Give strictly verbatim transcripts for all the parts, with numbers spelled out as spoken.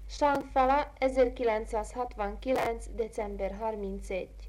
Sangfala, ezerkilencszázhatvankilenc. december harmincegy.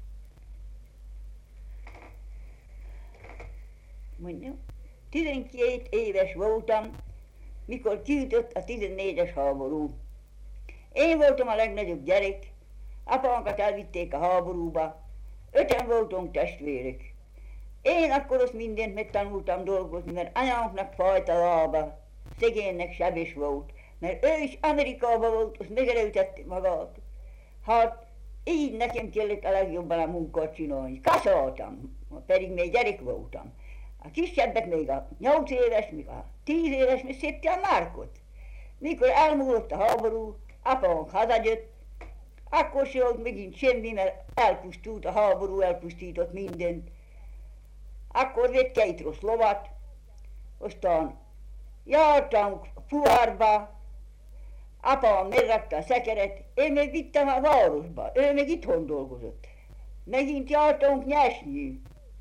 Mondja, tizenkét éves voltam, mikor kiütött a tizennégyes háború. Én voltam a legnagyobb gyerek, apánkat elvitték a háborúba, öten voltunk testvérek. Én akkor azt mindent megtanultam dolgozni, mert anyánknak fájt a lába, szegénynek sebes volt, mert ő is Amerikában volt, azt megerőtette magát. Hát így nekem kellett a legjobban a munkát csinálni. Kaszáltam, pedig még gyerek voltam. A kisebbek még a nyolc éves, még a tíz éves, még szépte a márkot. Mikor elmúlott a háború, apánk hazajött, akkor se volt megint semmi, mert elpusztult a háború, elpusztított mindent. Akkor vett két rossz lovat, aztán jártam fuvarba, apám megrakta a szekeret, én meg vittem a városba, ő meg itthon dolgozott. Megint jártunk nyesni.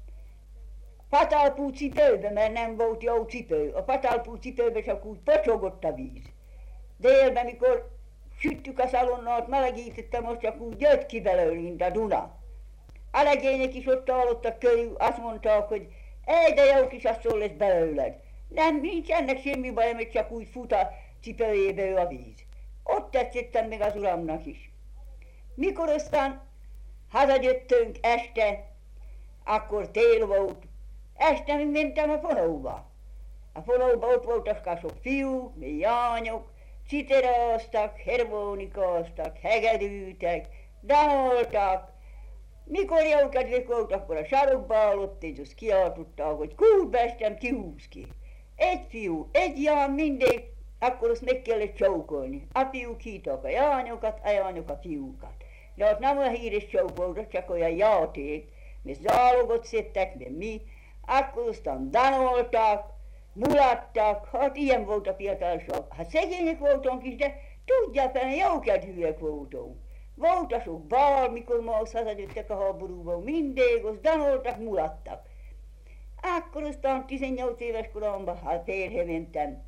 Patálpú cipőbe, mert nem volt jó cipő. A patálpú cipőbe csak úgy pocsogott a víz. Délben, mikor süttük a szalonnát, melegítettem, most csak úgy jött ki belőlünk a Duna. A legények is ott állottak körül, azt mondták, hogy ej, de jó kis asszony lesz belőled. Nem, nincs ennek semmi baj, mert csak úgy fut a cipőjébe a víz. Ott tetszettem meg az uramnak is. Mikor aztán hazajöttünk este, akkor tél volt, este még mentem a fonóba. A fonóba ott voltak sok fiúk, mi lányok, citeráztak, harmonikáztak, hegedűtek, danoltak. Mikor jó kedvek volt, akkor a sarokba állott, és azt kiáltották, hogy kútbestem, kihúz ki. Egy fiú, egy lány, mindegy, akkor azt meg kellett csókolni. A fiúk hívták a lányokat, a lányok a fiúkat. De ott nem olyan híres csók volt, csak olyan játék, mert zálogot szedtek, mert mi, akkor aztán danoltak, mulattak, hát ilyen volt a fiatalság. Hát szegények voltunk is, de tudják fel, jó kedvűek voltunk. Volt a sok bal, mikor ma azt hazajöttek a háborúból, mindig azt danoltak, mulattak. Akkor aztán tizennyolc éves koromban, hát férhe mentem.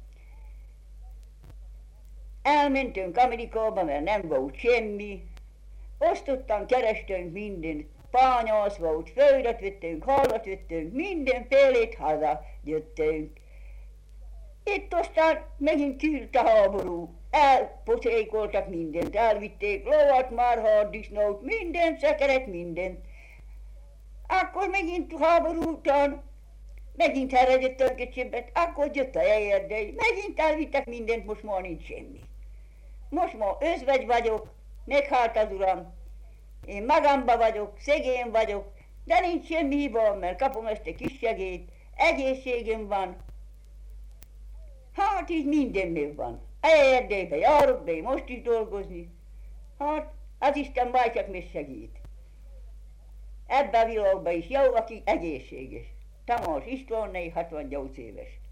Elmentünk Amerikába, mert nem volt semmi. Osztottan kerestünk mindent. Pányász volt, földet vettünk, halat vettünk, mindenfélét haza jöttünk. Itt aztán megint kiült a háború. Elpocsékoltak mindent, elvitték lovat, marhát, disznót, mindent, szekeret, mindent. Akkor megint háború után, megint herregettünk egy sebbet, akkor jött a Erdély, megint elvittek mindent, most már nincs semmi. Most már özvegy vagyok, meghalt az uram. Én magamba vagyok, szegény vagyok, de nincs semmi hibám, mert kapom ezt a kis segélyt, egészségem van. Hát így minden megvan. A Erdélybe járok be most is dolgozni. Hát az Isten majd csak meg segít. Ebben a világban is jó, aki egészséges. Tamás István, hatvannyolc éves.